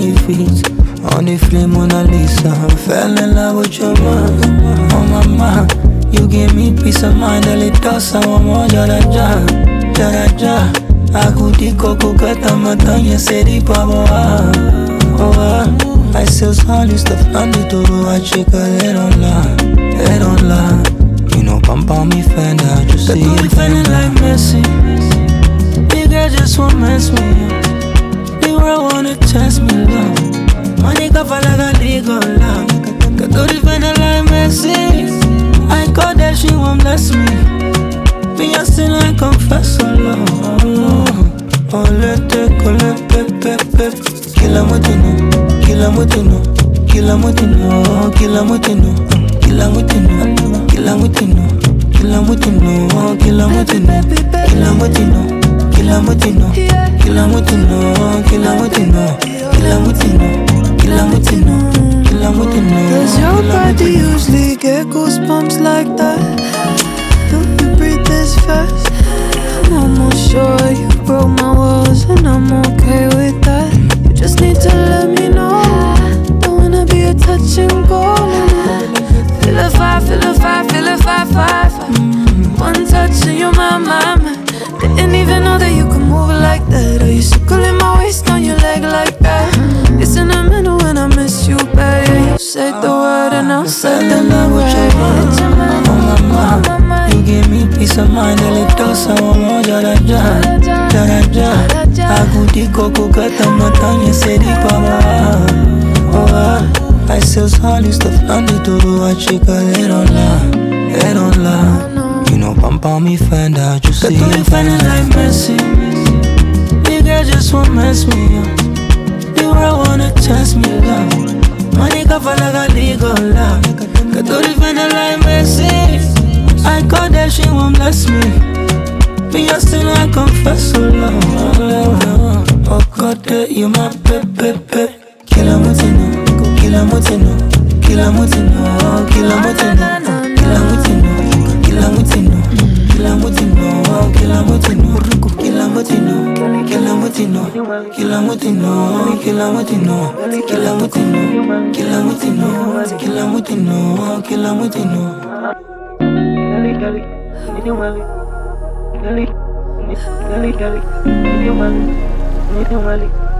you fit. On the flame Mona Lisa, fell in love with your mind. Oh mama, you give me peace of mind. A little someone jaraja, jaraja. Agudiko kukata matanya seri paboa. Oh, I still saw you stuff under to do a chick head on la. You know, pump on me fender, just see you feeling like Messi. You girl just won't mess me up. You wanna test me, love. Money cover like a legal love. Got to defend her like Messi. I call that she won't bless me. Me a sin I confess so long. Oh let pepe. Kila mutino, kila mutino, kila mutino, kila mutino, kila mutino, kila mutino, kila mutino, kila mutino, kila mutino, kila mutino, kila mutino, kila mutino, kila mutino. Does your body usually get goosebumps like that? Do you breathe this fast? I'm almost sure you broke my walls, and I'm okay with that. You just need to let me know. Don't wanna be a touch and go. Feel a fire, feel a fire, feel a fire, fire. One touch and you're my. Didn't even know that you could move it like that. Are you circling my waist on your leg like that? It's in the middle when I miss you, babe. You say the word and I'll say the right. Oh mama, you give me peace of mind. A little someone jaraja, jaraja. Agudiko kukata matanya seri paboa. Oh, I still saw you stuff under to do a chick head on la. You know, pump on me fender, just see you feeling like Messi. You girl just won't mess me up. You wanna test me, love. Money cover like a legal love. Got to defend her like Messi. I call that she won't bless me. Me a sin I confess so long. Oh God, you my pepe. Kila mutino, kila mutino, kila mutino, kila mutino, kila mutino. Kila mutino, kila mutino, kila mutino, kila mutino, kila mutino, kila mutino, kila mutino, kila mutino, kila mutino, kila mutino, kila mutino. Gali, gali, gali, gali, gali, gali, gali, gali.